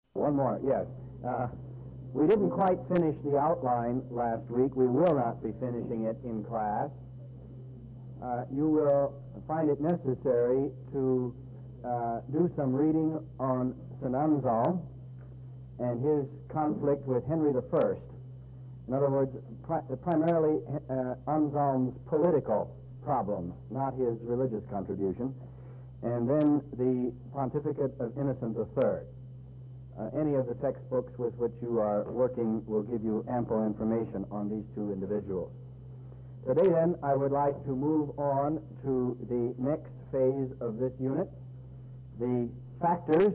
One more, yes. We didn't quite finish the outline last week. We will not be finishing it in class. You will find it necessary to do some reading on St. Anselm and his conflict with Henry I. In other words, primarily Anselm's political problems, not his religious contribution, and then the pontificate of Innocent III. Any of the textbooks with which you are working will give you ample information on these two individuals. Today, then, I would like to move on to the next phase of this unit, the factors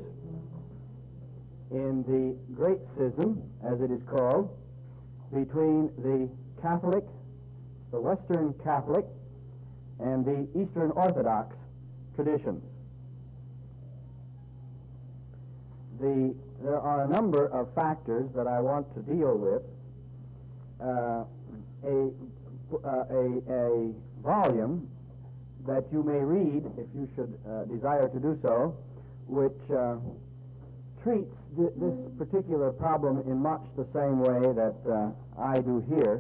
in the Great Schism, as it is called, between the Catholic, the Western Catholic, and the Eastern Orthodox traditions. There are a number of factors that I want to deal with. A volume that you may read, if you should desire to do so, which treats this particular problem in much the same way that I do here.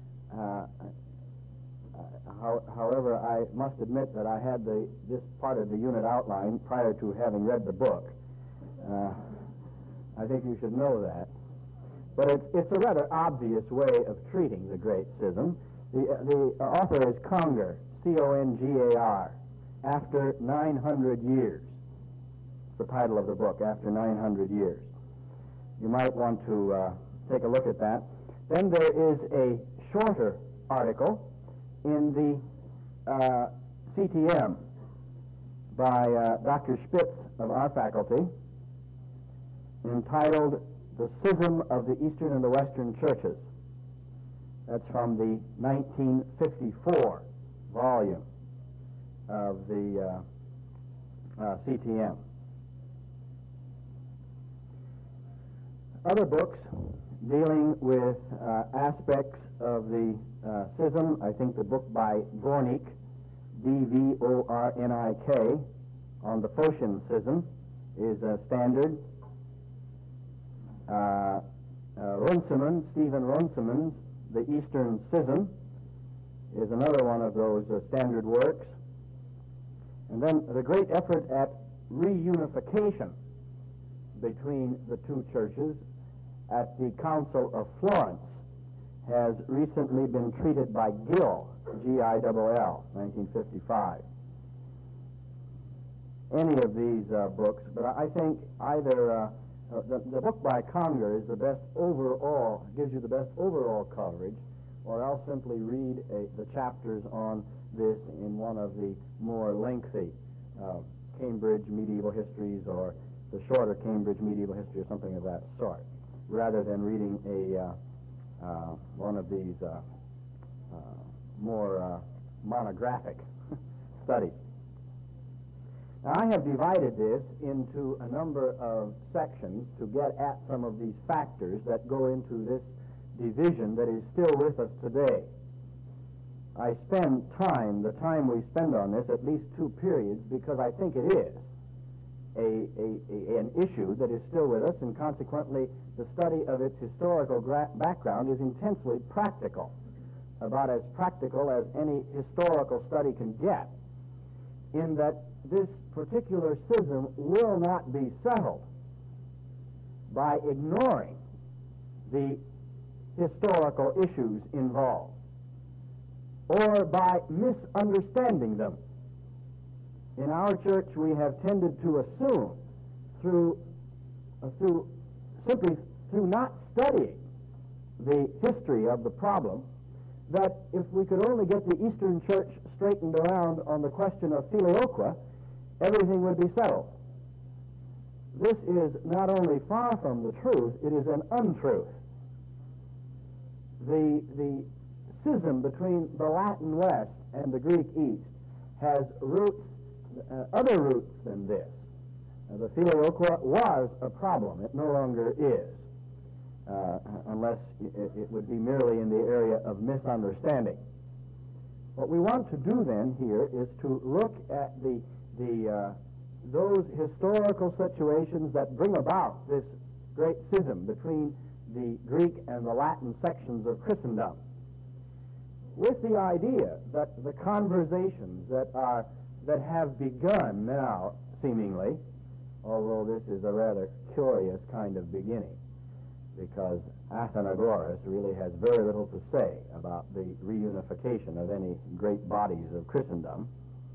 However, I must admit that I had this part of the unit outline prior to having read the book. I think you should know that. But it's a rather obvious way of treating the Great Schism. The author is Conger, C-O-N-G-A-R, After 900 Years. It's the title of the book, After 900 Years. You might want to take a look at that. Then there is a shorter article in the CTM by Dr. Spitz of our faculty, entitled The Schism of the Eastern and the Western Churches. That's from the 1954 volume of the CTM. Other books dealing with aspects of the schism, I think the book by Dvornik, D-V-O-R-N-I-K, on the Phocian schism is a standard. Runciman, Stephen Runciman's The Eastern Schism is another one of those standard works. And then the great effort at reunification between the two churches at the Council of Florence has recently been treated by Gill, G-I-L-L, 1955. Any of these books, but I think either the book by Conger is the best overall, gives you the best overall coverage, or else simply read the chapters on this in one of the more lengthy Cambridge Medieval Histories or the shorter Cambridge Medieval History or something of that sort, rather than reading one of these more monographic studies. Now, I have divided this into a number of sections to get at some of these factors that go into this division that is still with us today. I spend the time we spend on this, at least two periods, because I think it is an issue that is still with us, and consequently the study of its historical background is intensely practical, about as practical as any historical study can get, in that this particular schism will not be settled by ignoring the historical issues involved or by misunderstanding them. In our church, we have tended to assume simply through not studying the history of the problem, that if we could only get the Eastern Church straightened around on the question of filioque, everything would be settled. This is not only far from the truth, it is an untruth. The schism between the Latin West and the Greek East has roots, other roots than this. The filioque was a problem. It no longer is, unless it would be merely in the area of misunderstanding. What we want to do then here is to look at those historical situations that bring about this great schism between the Greek and the Latin sections of Christendom, with the idea that the conversations that have begun now, seemingly, although this is a rather curious kind of beginning, because Athenagoras really has very little to say about the reunification of any great bodies of Christendom.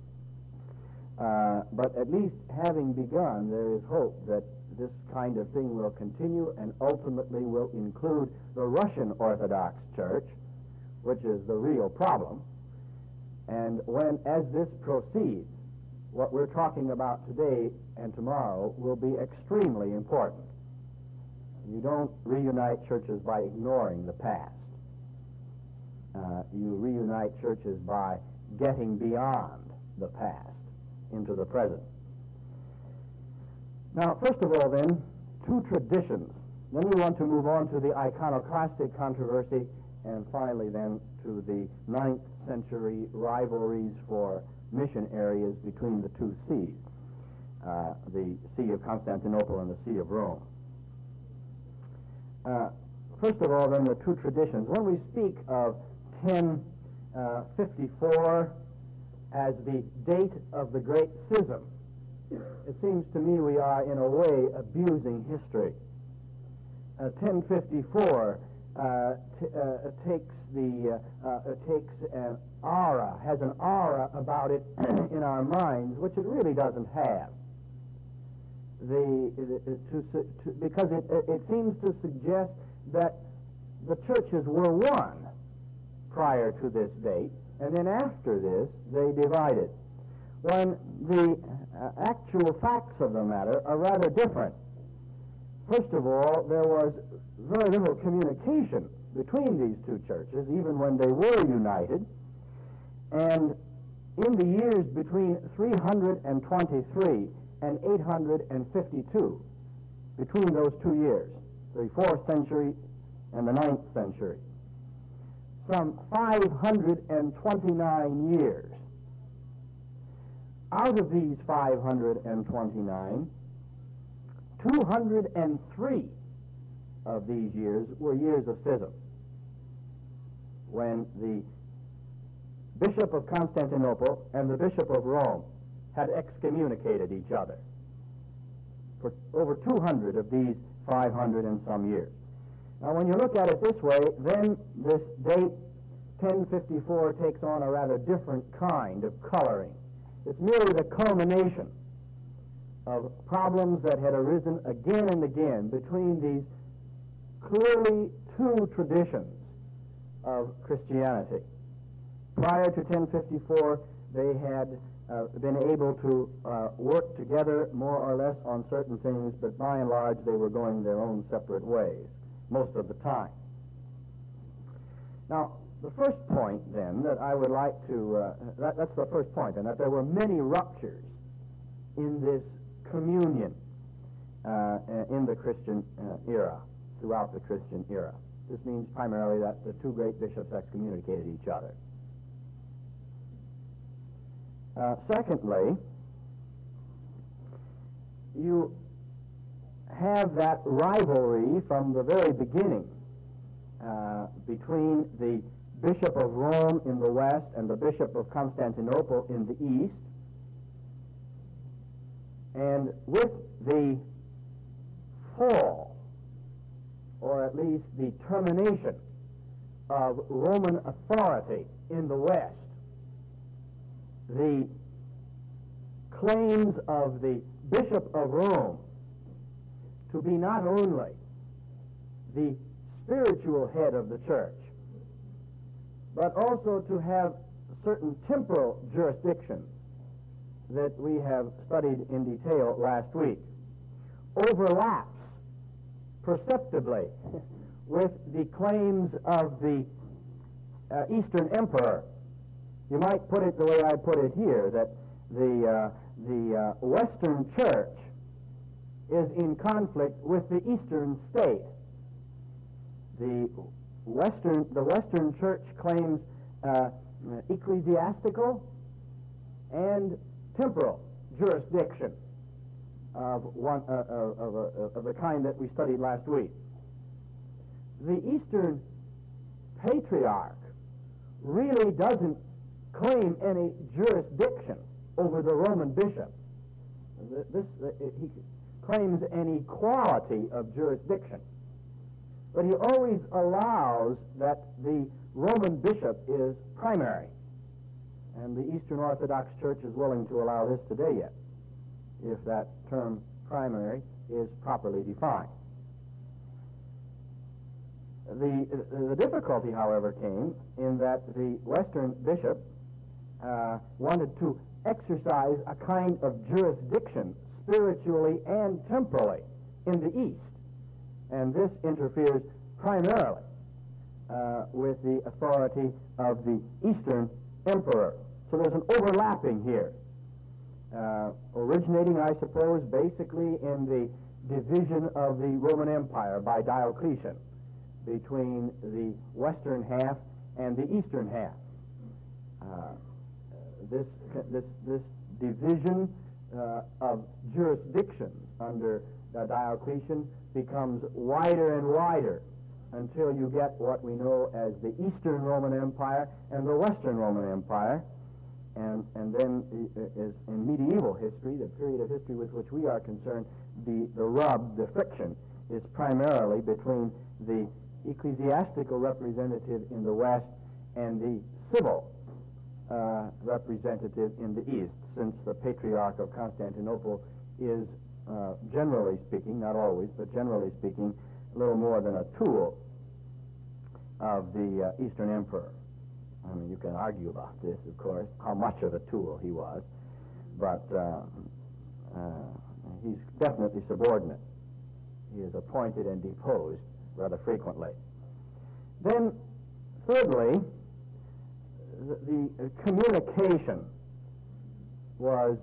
But at least having begun, there is hope that this kind of thing will continue and ultimately will include the Russian Orthodox Church, which is the real problem. And as this proceeds, what we're talking about today and tomorrow will be extremely important. You don't reunite churches by ignoring the past. You reunite churches by getting beyond the past into the present. Now, first of all, then, two traditions. Then we want to move on to the iconoclastic controversy, and finally, then, to the 9th century rivalries for mission areas between the two sees, the See of Constantinople and the See of Rome. First of all, then, the two traditions. When we speak of 1054 as the date of the Great Schism, it seems to me we are, in a way, abusing history. 1054 takes an aura, has an aura about it in our minds, which it really doesn't have. Because it seems to suggest that the churches were one prior to this date, and then after this they divided, when the actual facts of the matter are rather different. First of all, there was very little communication between these two churches, even when they were united, and in the years between 323 and 852, between those 2 years, the 4th century and the 9th century, some 529 years. Out of these 529, 203 of these years were years of schism, when the Bishop of Constantinople and the Bishop of Rome had excommunicated each other for over 200 of these 500 and some years. Now, when you look at it this way, then this date, 1054, takes on a rather different kind of coloring. It's merely the culmination of problems that had arisen again and again between these clearly two traditions of Christianity. Prior to 1054, they had been able to work together more or less on certain things, but by and large they were going their own separate ways most of the time. Now, the first point, then, that I would like to, that's the first point, and that there were many ruptures in this communion in the Christian era, throughout the Christian era. This means primarily that the two great bishops excommunicated each other. Secondly, you have that rivalry from the very beginning between the Bishop of Rome in the west and the Bishop of Constantinople in the east. And with the fall, or at least the termination of Roman authority in the west, the claims of the Bishop of Rome to be not only the spiritual head of the church, but also to have certain temporal jurisdiction that we have studied in detail last week, overlaps perceptibly with the claims of the Eastern Emperor. You might put it the way I put it here, that the Western Church is in conflict with the Eastern state. The Western Church claims ecclesiastical and temporal jurisdiction of the kind that we studied last week. The Eastern Patriarch really doesn't claim any jurisdiction over the Roman bishop. He claims an equality of jurisdiction. But he always allows that the Roman bishop is primary. And the Eastern Orthodox Church is willing to allow this today yet, if that term primary is properly defined. The difficulty, however, came in that the Western bishop wanted to exercise a kind of jurisdiction spiritually and temporally in the East. And this interferes primarily with the authority of the Eastern emperor. So there's an overlapping here, originating, I suppose, basically in the division of the Roman Empire by Diocletian between the western half and the eastern half. This division of jurisdictions under Diocletian becomes wider and wider until you get what we know as the Eastern Roman Empire and the Western Roman Empire. And then is in medieval history, the period of history with which we are concerned, the rub, the friction, is primarily between the ecclesiastical representative in the West and the civil representative in the East, since the Patriarch of Constantinople is, generally speaking, not always, but generally speaking, a little more than a tool of the Eastern Emperor. I mean, you can argue about this, of course, how much of a tool he was, but he's definitely subordinate. He is appointed and deposed rather frequently. Then, thirdly, the communication was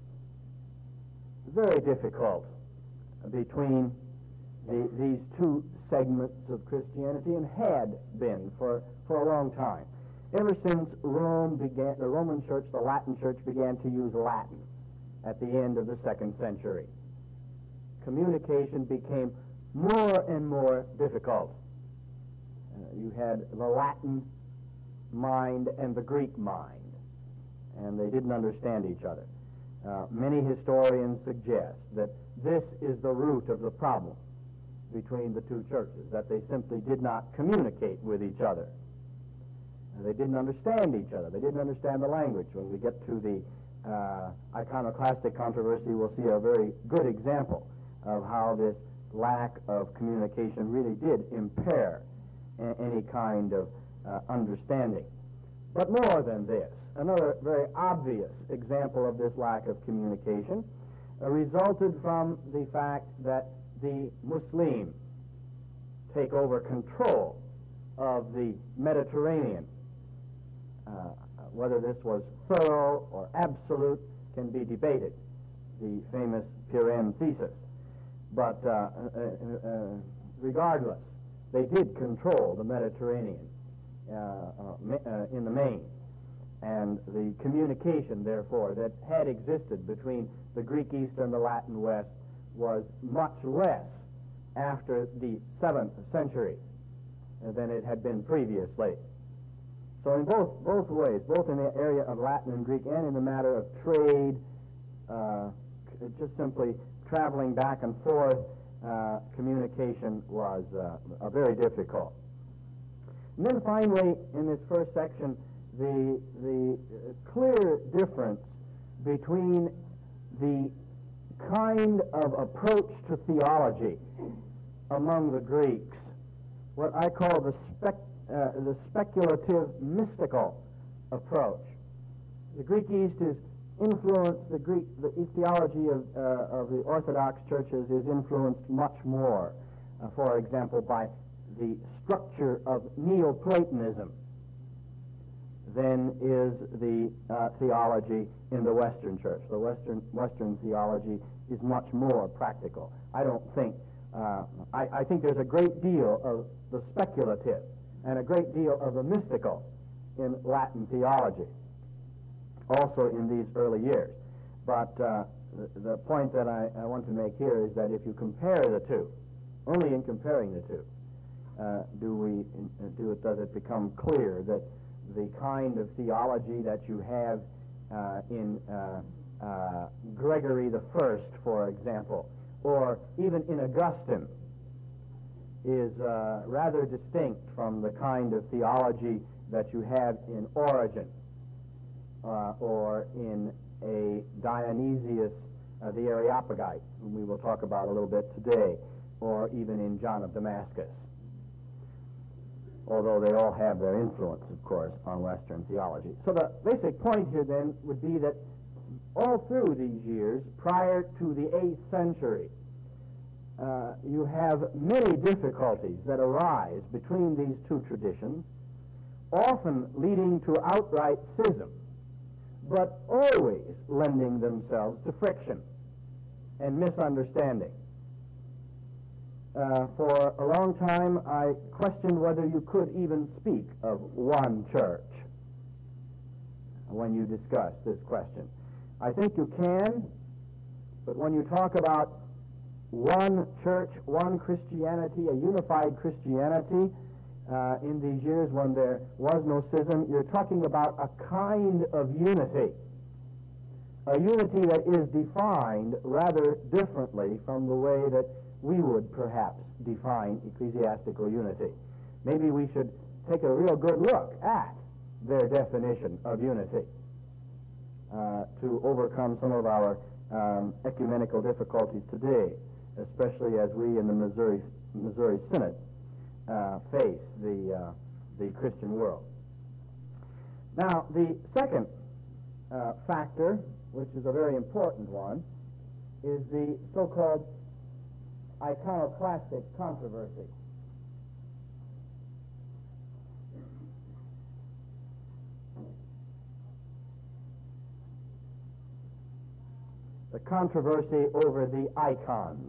very difficult between these two segments of Christianity, and had been for a long time. Ever since Rome began, the Roman Church, the Latin Church, began to use Latin at the end of the 2nd century, communication became more and more difficult. You had the Latin mind and the Greek mind, and they didn't understand each other. Many historians suggest that this is the root of the problem between the two churches, that they simply did not communicate with each other. They didn't understand each other. They didn't understand the language. When we get to the iconoclastic controversy, we'll see a very good example of how this lack of communication really did impair any kind of understanding. But more than this, another very obvious example of this lack of communication resulted from the fact that the Muslims take over control of the Mediterranean. Whether this was thorough or absolute can be debated, the famous Pirenne thesis. But regardless, they did control the Mediterranean in the main. And the communication, therefore, that had existed between the Greek East and the Latin West was much less after the 7th century than it had been previously. So in both ways, both in the area of Latin and Greek and in the matter of trade, just simply traveling back and forth, communication was very difficult. And then finally, in this first section, the clear difference between the kind of approach to theology among the Greeks, what I call the speculative mystical approach. The Greek East is influenced, the theology of the Orthodox churches is influenced much more, for example, by the structure of Neoplatonism than is the theology in the Western church. The Western theology is much more practical. I don't think, I think there's a great deal of the speculative and a great deal of the mystical in Latin theology, also in these early years. But the point that I want to make here is that if you compare the two, only in comparing the two, does it become clear that the kind of theology that you have in Gregory the First, for example, or even in Augustine, is rather distinct from the kind of theology that you have in Origen or in a Dionysius the Areopagite, whom we will talk about a little bit today, or even in John of Damascus, although they all have their influence, of course, on Western theology. So the basic point here then would be that all through these years, prior to the 8th century, you have many difficulties that arise between these two traditions, often leading to outright schism, but always lending themselves to friction and misunderstanding. For a long time, I questioned whether you could even speak of one church when you discuss this question. I think you can, but when you talk about one church, one Christianity, a unified Christianity, in these years when there was no schism, you're talking about a kind of unity, a unity that is defined rather differently from the way that we would perhaps define ecclesiastical unity. Maybe we should take a real good look at their definition of unity to overcome some of our ecumenical difficulties today, especially as we in the Missouri Synod face the Christian world. Now, the second factor, which is a very important one, is the so-called iconoclastic controversy. The controversy over the icons.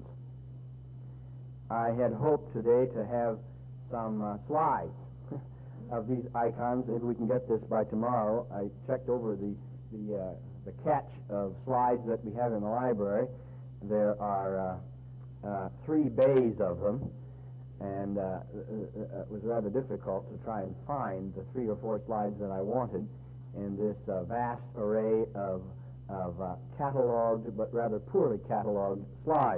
I had hoped today to have some slides of these icons. If we can get this by tomorrow. I checked over the catch of slides that we have in the library. There are 3 bays of them, and it was rather difficult to try and find the 3 or 4 slides that I wanted in this vast array of cataloged but rather poorly cataloged slides.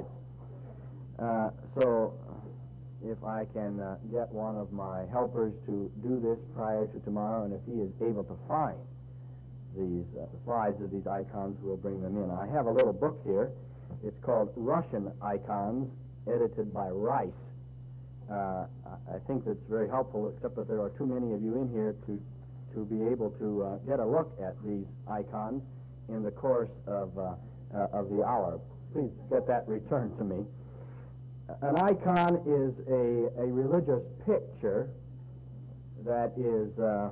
So if I can get one of my helpers to do this prior to tomorrow, and if he is able to find these slides of these icons, we'll bring them in. I have a little book here. It's called Russian Icons, edited by Rice. I think that's very helpful, except that there are too many of you in here to be able to get a look at these icons in the course of the hour. Please get that returned to me. An icon is a religious picture that is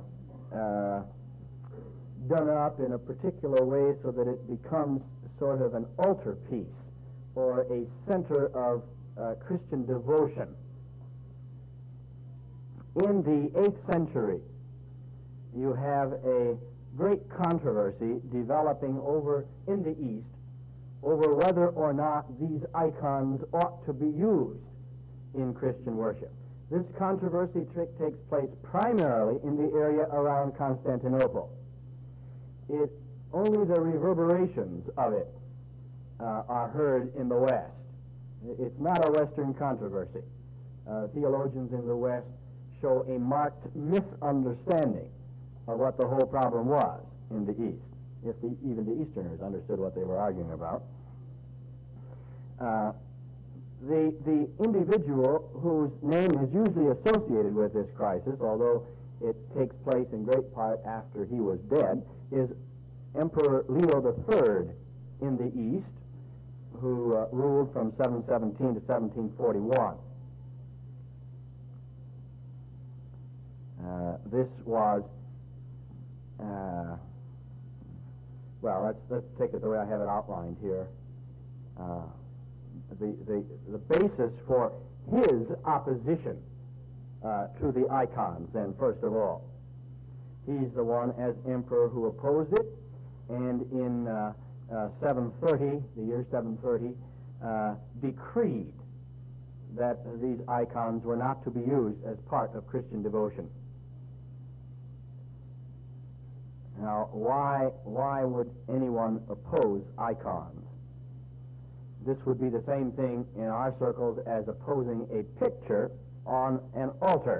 done up in a particular way so that it becomes sort of an altarpiece or a center of Christian devotion. In the 8th century, you have a great controversy developing over in the East over whether or not these icons ought to be used in Christian worship. This controversy takes place primarily in the area around Constantinople. Only the reverberations of it are heard in the West. It's not a Western controversy. Theologians in the West show a marked misunderstanding of what the whole problem was in the East, if even the Easterners understood what they were arguing about. The individual whose name is usually associated with this crisis, although it takes place in great part after he was dead, is Emperor Leo III in the East, who ruled from 717 to 1741. This was, well, let's take it the way I have it outlined here. The basis for his opposition to the icons, then, first of all. He's the one, as emperor, who opposed it, and in 730, the year 730, decreed that these icons were not to be used as part of Christian devotion. Now, why would anyone oppose icons? This would be the same thing in our circles as opposing a picture on an altar.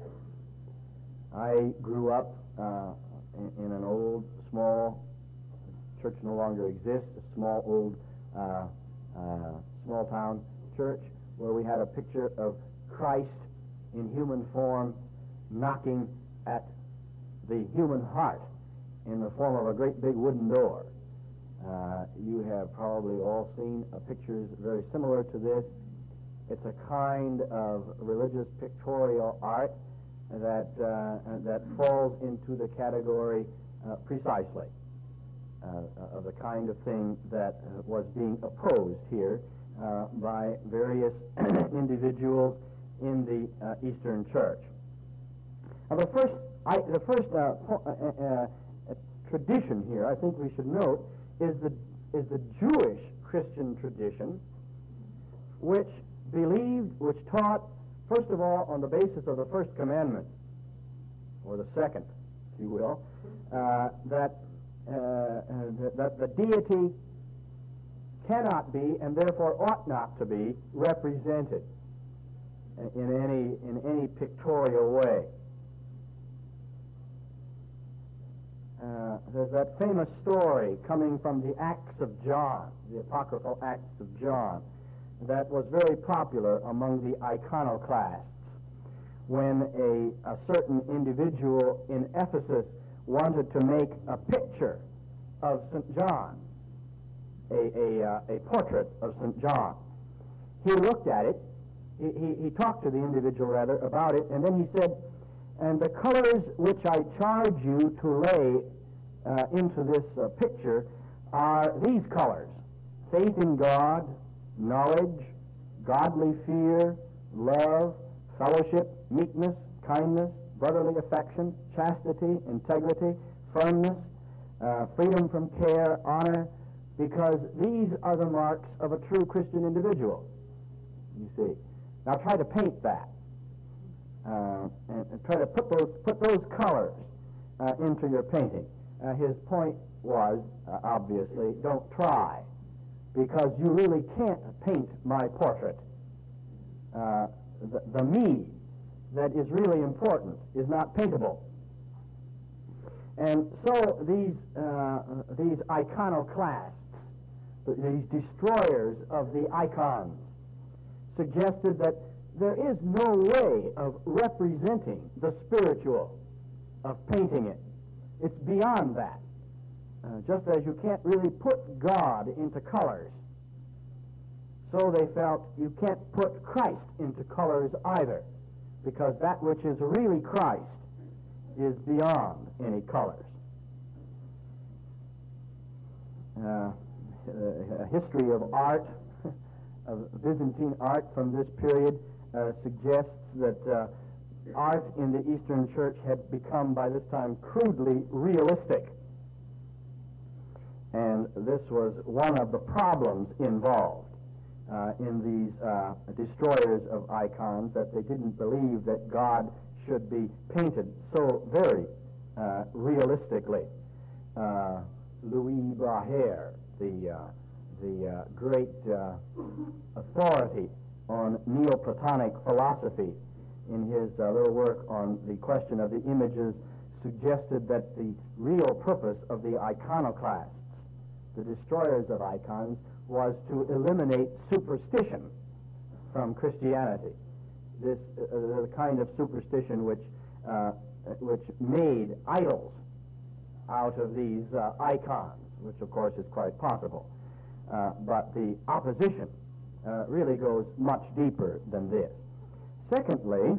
I grew up in an old, small, church no longer exists, a small, old, small-town church where we had a picture of Christ in human form knocking at the human heart in the form of a great big wooden door. You have probably all seen pictures very similar to this. It's a kind of religious pictorial art that falls into the category precisely of the kind of thing that was being opposed here by various individuals in the Eastern Church. Now, the first tradition here, I think we should note, is the Jewish Christian tradition, which taught, first of all, on the basis of the first commandment, or the second, if you will, that the deity cannot be, and therefore ought not to be, represented in any pictorial way. There's that famous story coming from the Acts of John, the apocryphal Acts of John, that was very popular among the iconoclasts when a certain individual in Ephesus wanted to make a picture of St. John, a portrait of St. John. He looked at it, he talked to the individual, rather, about it, and then he said, "And the colors which I charge you to lay into this picture are these colors: faith in God, knowledge, godly fear, love, fellowship, meekness, kindness, brotherly affection, chastity, integrity, firmness, freedom from care, honor, because these are the marks of a true Christian individual." You see. Now try to paint that. And try to put those colors into your painting. His point was, obviously, don't try, because you really can't paint my portrait. The me that is really important is not paintable. And so these iconoclasts, these destroyers of the icons, suggested that there is no way of representing the spiritual, of painting it. It's beyond that. Just as you can't really put God into colors, so they felt you can't put Christ into colors either, because that which is really Christ is beyond any colors. A history of art, of Byzantine art from this period, suggests that art in the Eastern Church had become, by this time, crudely realistic. And this was one of the problems involved in these destroyers of icons, that they didn't believe that God should be painted so very realistically. Louis Braher, the great authority on Neoplatonic philosophy, in his little work on the question of the images, suggested that the real purpose of the iconoclasts, the destroyers of icons, was to eliminate superstition from Christianity. This the kind of superstition which made idols out of these icons, which of course is quite possible. But the opposition really goes much deeper than this. Secondly,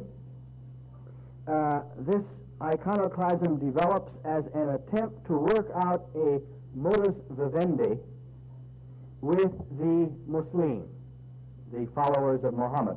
this iconoclasm develops as an attempt to work out a modus vivendi with the Muslims, the followers of Muhammad.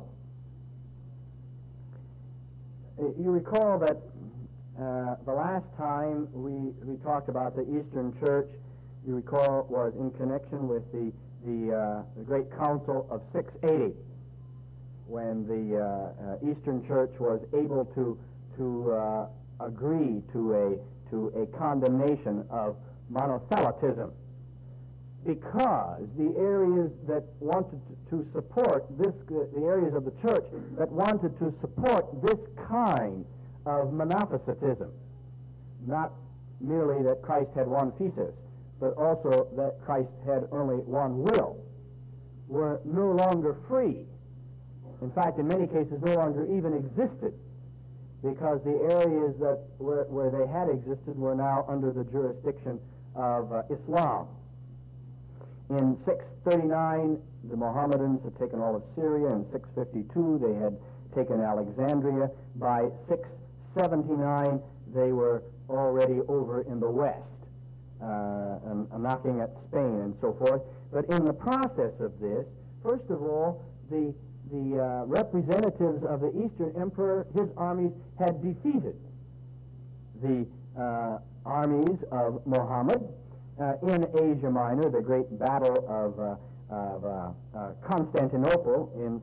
You recall that the last time we talked about the Eastern Church, you recall, was in connection with the Great Council of 680, when the Eastern Church was able to agree to a condemnation of monothelitism, because the areas that wanted to support this, the areas of the church that wanted to support this kind of monophysitism, not merely that Christ had one thesis, but also that Christ had only one will, were no longer free. In fact, in many cases, no longer even existed, because the areas that where they had existed were now under the jurisdiction of Islam. In 639, the Mohammedans had taken all of Syria. In 652, they had taken Alexandria. By 679, they were already over in the west, and knocking at Spain and so forth. But in the process of this, first of all, the representatives of the Eastern Emperor, his armies, had defeated the armies of Muhammad in Asia Minor, the great battle of Constantinople in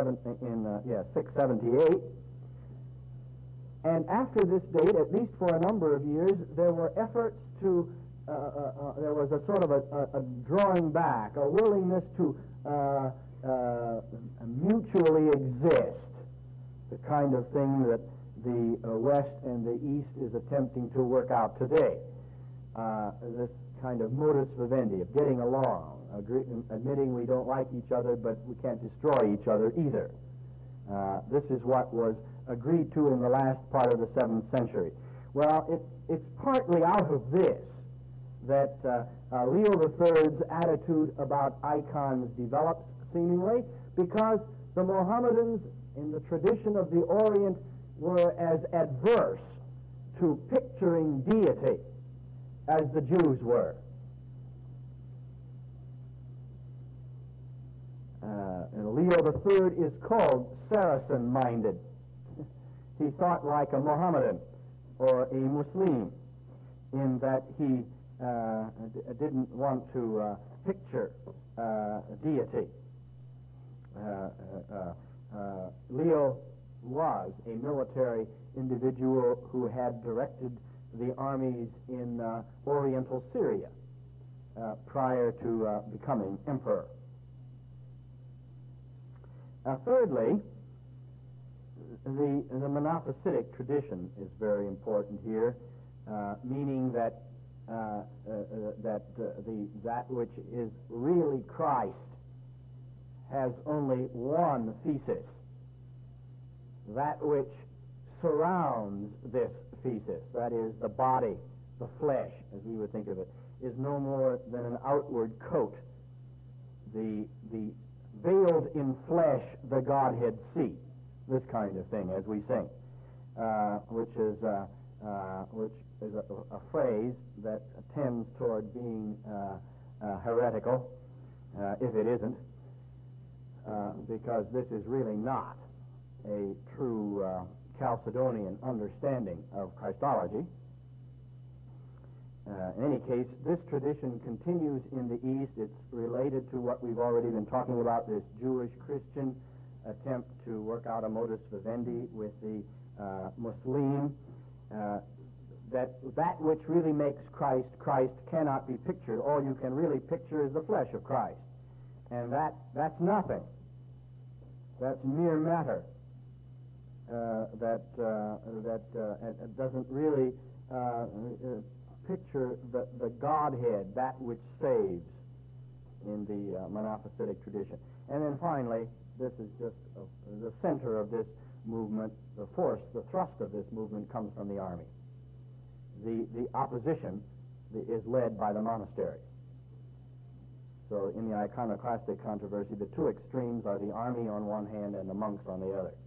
678. And after this date, at least for a number of years, there were efforts to, there was a sort of a drawing back, a willingness to mutually exist, the kind of thing that the West and the East is attempting to work out today. This kind of modus vivendi, of getting along, admitting we don't like each other, but we can't destroy each other either. This is what was agreed to in the last part of the 7th century. Well, it's partly out of this that Leo III's attitude about icons develops, seemingly, because the Mohammedans, in the tradition of the Orient, were as adverse to picturing deity as the Jews were. And Leo III is called Saracen-minded. He thought like a Mohammedan or a Muslim, in that he didn't want to picture deity. Leo was a military individual who had directed the armies in Oriental Syria prior to becoming emperor. Thirdly, the monophysitic tradition is very important here, meaning that that which is really Christ has only one thesis. That which surrounds this thesis, that is, the body, the flesh, as we would think of it, is no more than an outward coat. The veiled in flesh the Godhead see, this kind of thing, as we sing, which is a phrase that tends toward being heretical, if it isn't, because this is really not a true Chalcedonian understanding of Christology. In any case, this tradition continues in the East. It's related to what we've already been talking about, this Jewish-Christian attempt to work out a modus vivendi with the Muslim, that which really makes Christ Christ cannot be pictured. All you can really picture is the flesh of Christ. And that's nothing. That's mere matter. That doesn't really picture the Godhead, that which saves, in the monophysitic tradition. And then finally, this is just the center of this movement, the force, the thrust of this movement comes from the army. The opposition is led by the monastery. So in the iconoclastic controversy, the two extremes are the army on one hand and the monks on the other.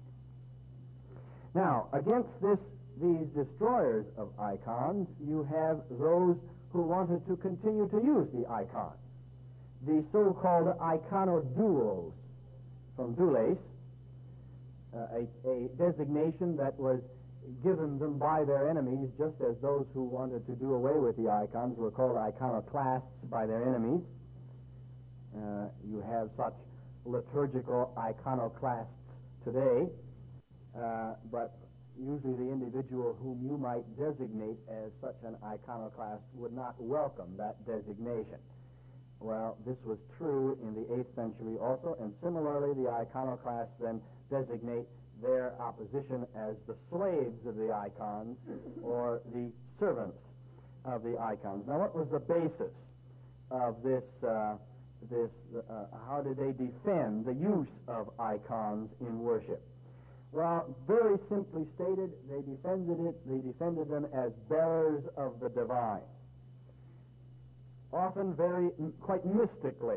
Now, against these destroyers of icons, you have those who wanted to continue to use the icon. The so-called iconodules, from doules, a designation that was given them by their enemies, just as those who wanted to do away with the icons were called iconoclasts by their enemies. You have such liturgical iconoclasts today, but usually the individual whom you might designate as such an iconoclast would not welcome that designation. Well, this was true in the 8th century also, and similarly the iconoclasts then designate their opposition as the slaves of the icons or the servants of the icons. Now, what was the basis of this? How did they defend the use of icons in worship? Well, very simply stated, they defended them as bearers of the divine, often quite mystically.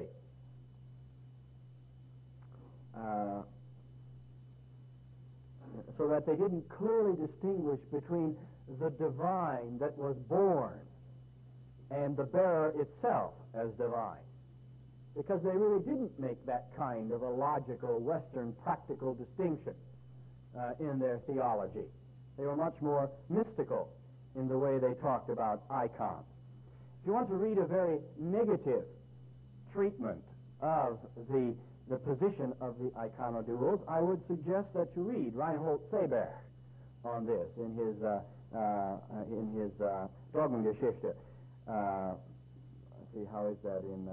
So that they didn't clearly distinguish between the divine that was born and the bearer itself as divine, because they really didn't make that kind of a logical, Western, practical distinction in their theology. They were much more mystical in the way they talked about icons. If you want to read a very negative treatment of the position of the iconodules, I would suggest that you read Reinhold Seeberg on this in his Dogmengeschichte. Let's see, how is that in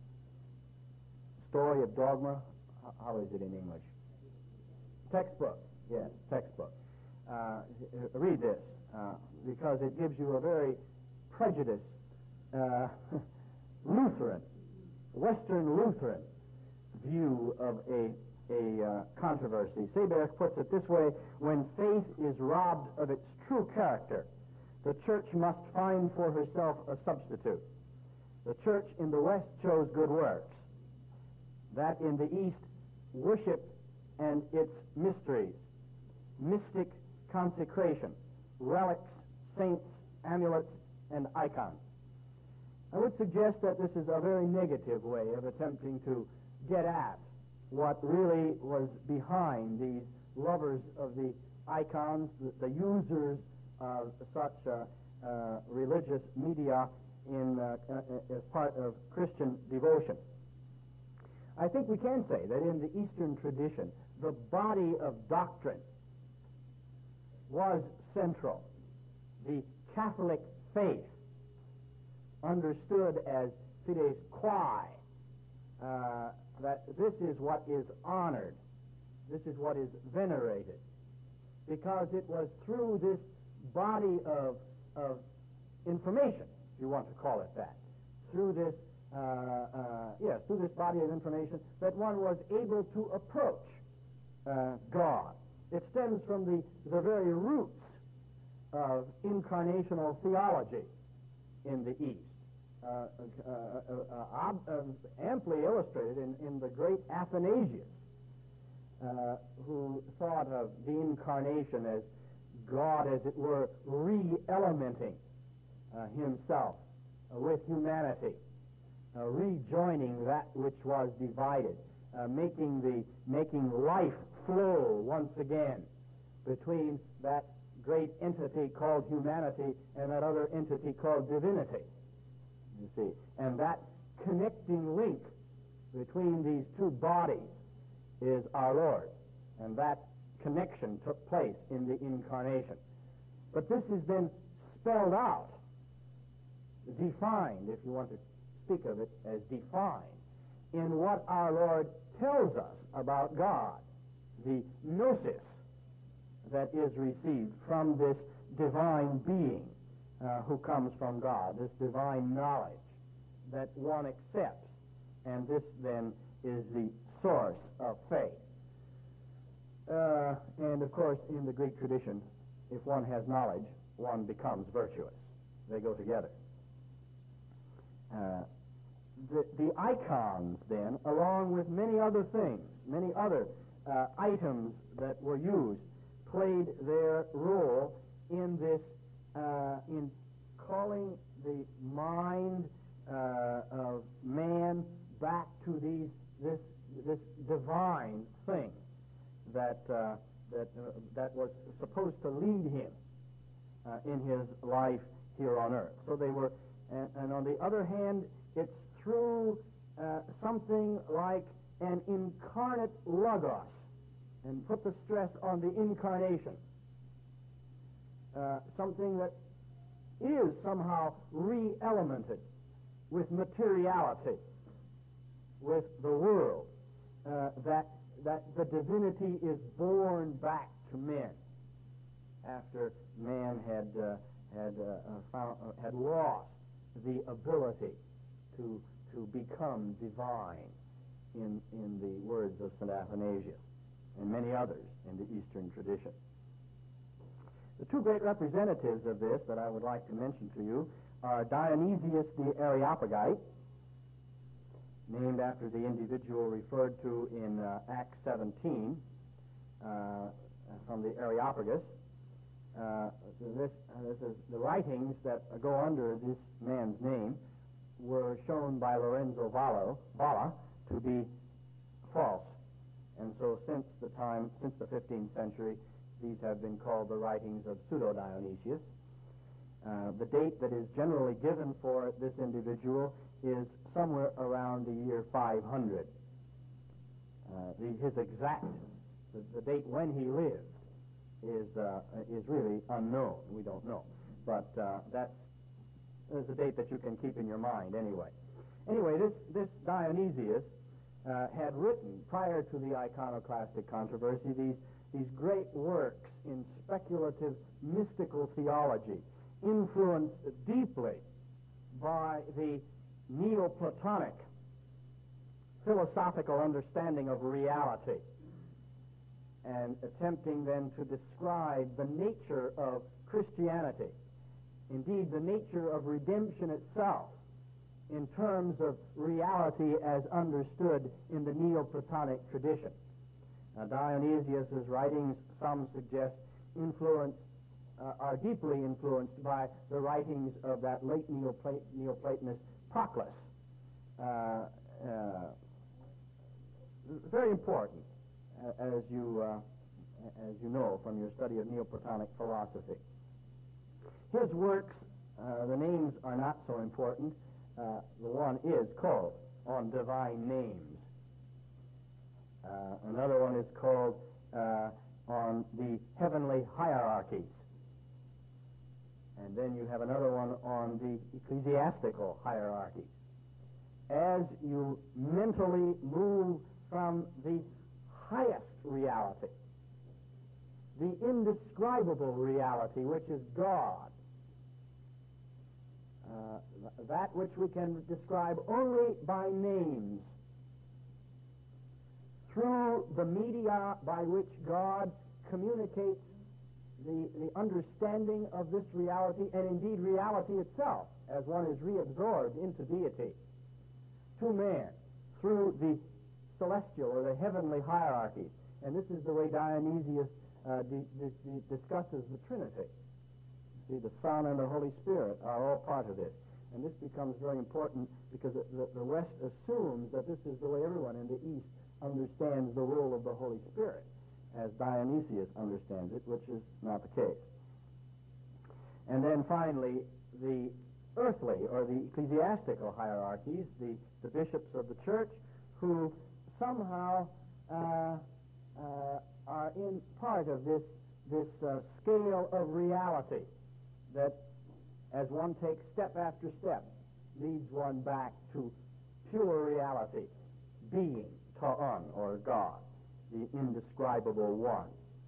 Story of Dogma? How is it in English? Textbook. Yes, textbook. Read this because it gives you a very prejudiced Lutheran, Western Lutheran view of a controversy. Seeberg puts it this way: when faith is robbed of its true character, the church must find for herself a substitute. The church in the West chose good works. That in the East, worship and its mysteries, mystic consecration, relics, saints, amulets, and icons. I would suggest that this is a very negative way of attempting to get at what really was behind these lovers of the icons, the users of such religious media as part of Christian devotion. I think we can say that in the Eastern tradition, the body of doctrine was central. The Catholic faith, understood as fides quae, that this is what is honored, this is what is venerated, because it was through this body of information, if you want to call it that, through this body of information that one was able to approach God. It stems from the very roots of incarnational theology in the East, amply illustrated in the great Athanasius, who thought of the incarnation as God, as it were, re-elementing himself with humanity, rejoining that which was divided, making life flow once again between that great entity called humanity and that other entity called divinity, you see. And that connecting link between these two bodies is our Lord. And that connection took place in the incarnation. But this is then spelled out, defined, if you want to speak of it as defined, in what our Lord tells us about God, the gnosis that is received from this divine being who comes from God, this divine knowledge that one accepts, and this then is the source of faith. And of course, in the Greek tradition, if one has knowledge, one becomes virtuous. They go together. The icons, then, along with many other things, many other items that were used, played their role in this, in calling the mind of man back to this divine thing that that was supposed to lead him in his life here on earth. So they were, and on the other hand, it's through something like an incarnate logos, and put the stress on the incarnation, something that is somehow re-elemented with materiality, with the world, that the divinity is born back to men after man had lost the ability to become divine, in the words of St. Athanasius and many others in the Eastern tradition. The two great representatives of this that I would like to mention to you are Dionysius the Areopagite, named after the individual referred to in Acts 17 from the Areopagus. This is the writings that go under this man's name were shown by Lorenzo Valla to be false, and so since the 15th century, these have been called the writings of Pseudo-Dionysius. The date that is generally given for this individual is somewhere around the year 500. His exact, the date when he lived is really unknown. We don't know. But that's a date that you can keep in your mind anyway. Anyway, this Dionysius had written, prior to the iconoclastic controversy, these great works in speculative mystical theology, influenced deeply by the Neoplatonic philosophical understanding of reality, and attempting then to describe the nature of Christianity, indeed the nature of redemption itself, in terms of reality as understood in the Neoplatonic tradition. Now, Dionysius' writings, some suggest, are deeply influenced by the writings of that late Neoplatonist Proclus. Very important, as you know from your study of Neoplatonic philosophy. His works, the names are not so important. The one is called On Divine Names. Another one is called On the Heavenly Hierarchies. And then you have another one on the ecclesiastical hierarchies. As you mentally move from the highest reality, the indescribable reality, which is God, that which we can describe only by names, through the media by which God communicates the understanding of this reality, and indeed reality itself, as one is reabsorbed into deity, to man, through the celestial or the heavenly hierarchies. And this is the way Dionysius discusses the Trinity. See, the Son and the Holy Spirit are all part of this. And this becomes very important because the West assumes that this is the way everyone in the East understands the role of the Holy Spirit, as Dionysius understands it, which is not the case. And then finally, the earthly or the ecclesiastical hierarchies, the bishops of the church, who somehow are in part of this scale of reality that, as one takes step after step, leads one back to pure reality, being, ta'an, or God, the indescribable one.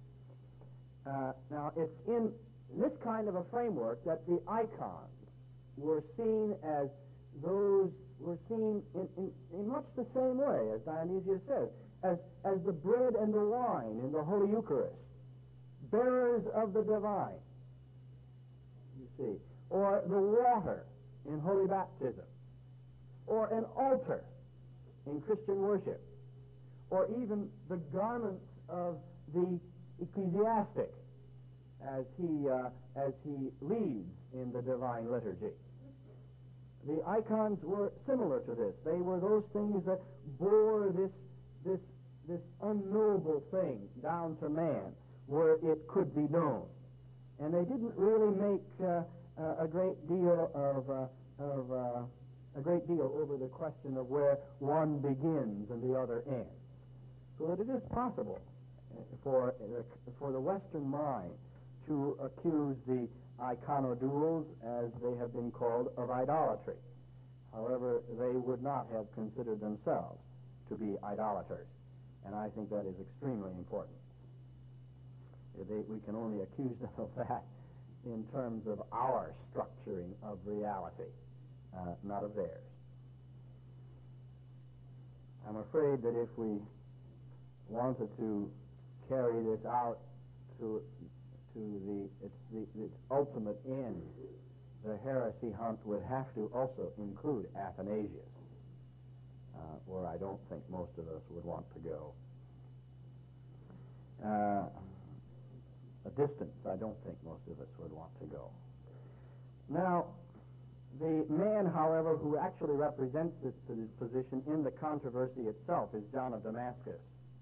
Now, it's in this kind of a framework that the icons were seen as those were seen in much the same way, as Dionysius says, as the bread and the wine in the Holy Eucharist, bearers of the divine, you see, or the water in Holy Baptism, or an altar in Christian worship, or even the garments of the ecclesiastic as he leads in the divine liturgy. The icons were similar to this. They were those things that bore this unknowable thing down to man, where it could be known. And they didn't really make a great deal over the question of where one begins and the other ends. So that it is possible for the Western mind to accuse the iconodules, as they have been called, of idolatry. However, they would not have considered themselves to be idolaters, and I think that is extremely important. We can only accuse them of that in terms of our structuring of reality, not of theirs. I'm afraid that if we wanted to carry this out to its ultimate end, the heresy hunt would have to also include Athanasius, where I don't think most of us would want to go. A distance I don't think most of us would want to go. Now, the man, however, who actually represents this position in the controversy itself is John of Damascus.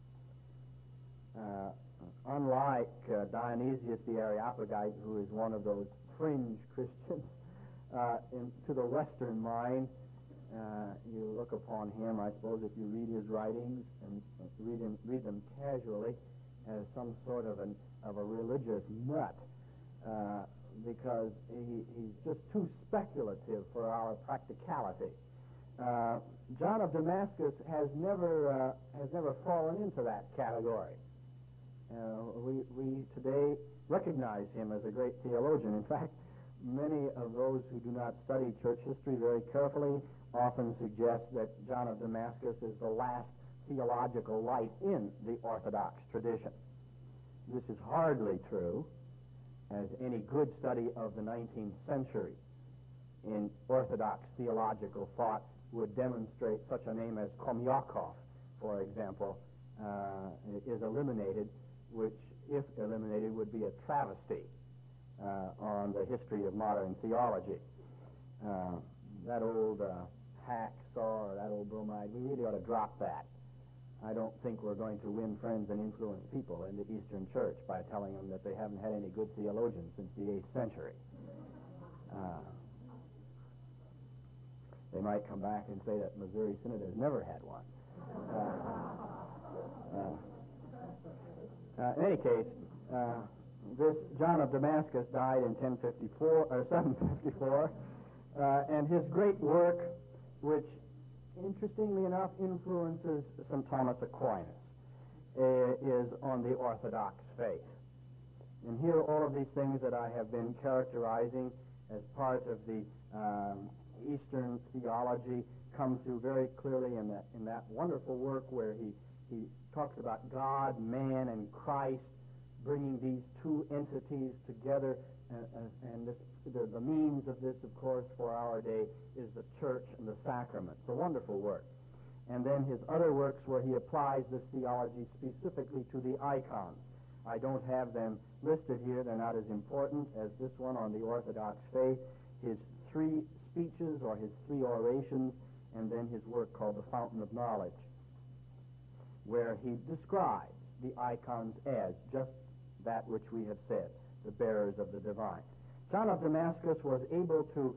Unlike Dionysius the Areopagite, who is one of those fringe Christians to the Western mind, you look upon him, I suppose, if you read his writings and read them casually, as some sort of a religious nut, because he's just too speculative for our practicality. John of Damascus has never fallen into that category. We today recognize him as a great theologian. In fact, many of those who do not study church history very carefully often suggest that John of Damascus is the last theological light in the Orthodox tradition. This is hardly true, as any good study of the 19th century in Orthodox theological thought would demonstrate. Such a name as Komyakov, for example, is eliminated, which, if eliminated, would be a travesty on the history of modern theology. That old hacksaw or that old bromide, we really ought to drop that. I don't think we're going to win friends and influence people in the Eastern Church by telling them that they haven't had any good theologians since the 8th century. They might come back and say that Missouri Synod has never had one. In any case, this John of Damascus died in 754, and his great work, which interestingly enough influences St. Thomas Aquinas, is on the Orthodox faith. And here all of these things that I have been characterizing as part of the Eastern theology come through very clearly in that wonderful work where he talks about God, man, and Christ, bringing these two entities together, and the means of this, of course, for our day is the church and the sacraments. A wonderful work. And then his other works where he applies this theology specifically to the icons. I don't have them listed here. They're not as important as this one on the Orthodox faith. His 3 speeches or his 3 orations, and then his work called The Fountain of Knowledge, where he describes the icons as just that which we have said, the bearers of the divine. John of Damascus was able to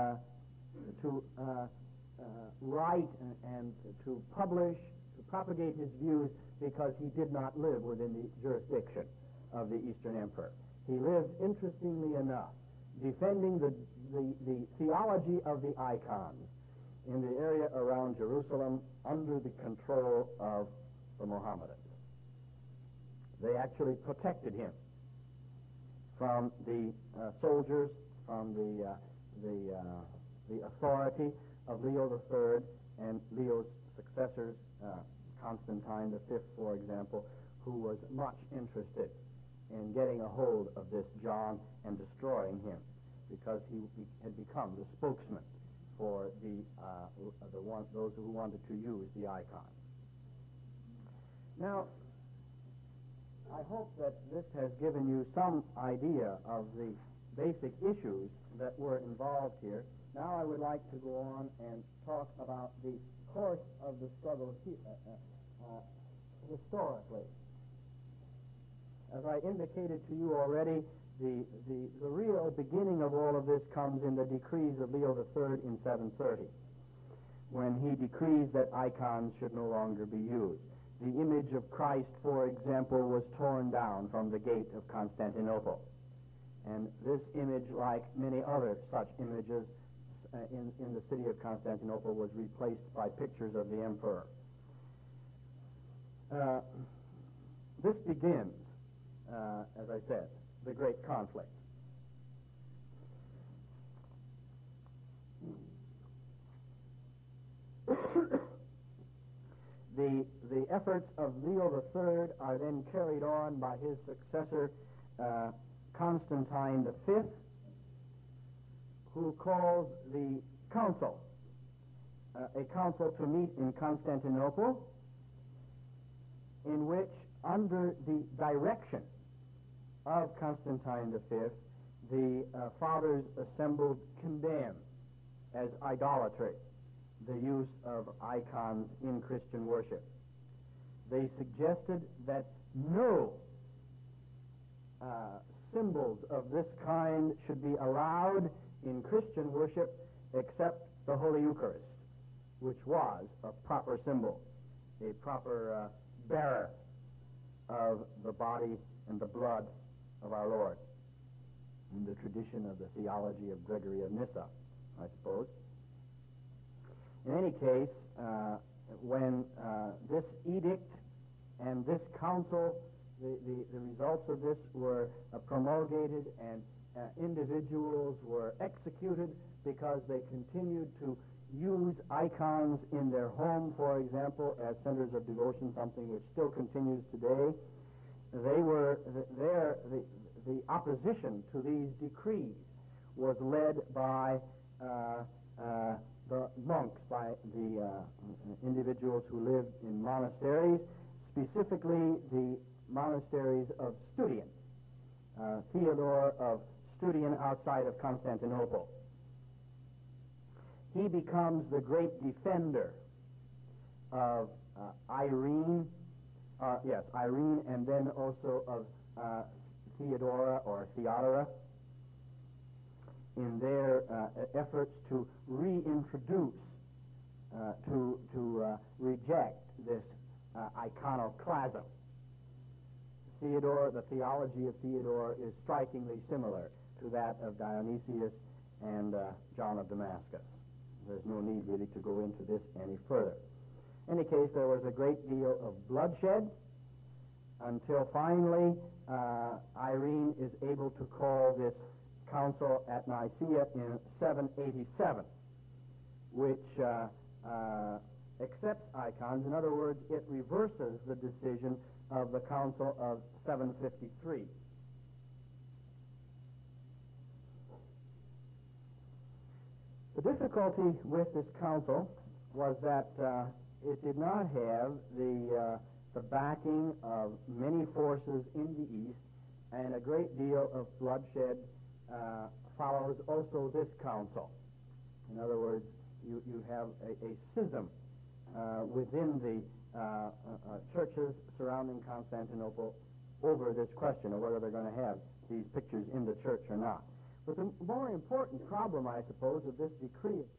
write and to publish, to propagate his views, because he did not live within the jurisdiction of the Eastern Emperor. He lived, interestingly enough, defending the theology of the icons in the area around Jerusalem under the control of the Mohammedans. They actually protected him from the soldiers, from the authority of Leo III and Leo's successors, Constantine V, for example, who was much interested in getting a hold of this John and destroying him, because he had become the spokesman for those who wanted to use the icon. Now, I hope that this has given you some idea of the basic issues that were involved here. Now I would like to go on and talk about the course of the struggle historically. As I indicated to you already, the real beginning of all of this comes in the decrees of Leo III in 730, when he decrees that icons should no longer be used. The image of Christ, for example, was torn down from the gate of Constantinople. And this image, like many other such images in the city of Constantinople, was replaced by pictures of the emperor. This begins, as I said, the great conflict. The efforts of Leo III are then carried on by his successor, Constantine V, who calls the council, a council to meet in Constantinople, in which, under the direction of Constantine V, the fathers assembled condemned as idolatry the use of icons in Christian worship. They suggested that no symbols of this kind should be allowed in Christian worship except the Holy Eucharist, which was a proper symbol, a proper bearer of the body and the blood of our Lord, in the tradition of the theology of Gregory of Nyssa, I suppose. In any case, when this edict and this council, the results of this were promulgated, and individuals were executed because they continued to use icons in their home, for example, as centers of devotion, something which still continues today. They were the opposition to these decrees was led by the monks, by the individuals who lived in monasteries, specifically the monasteries of Studian, Theodore of Studian outside of Constantinople. He becomes the great defender of Irene, and then also of Theodora or Theodora, in their efforts to reintroduce, to reject this iconoclasm. Theodore, the theology of Theodore is strikingly similar to that of Dionysius and John of Damascus. There's no need really to go into this any further. In any case, there was a great deal of bloodshed until finally Irene is able to call this council at Nicaea in 787, which accepts icons. In other words, it reverses the decision of the council of 753. The difficulty with this council was that it did not have the backing of many forces in the East, and a great deal of bloodshed follows also this council. In other words, you have a schism within the churches surrounding Constantinople over this question of whether they're going to have these pictures in the church or not. But the more important problem, I suppose, of this decree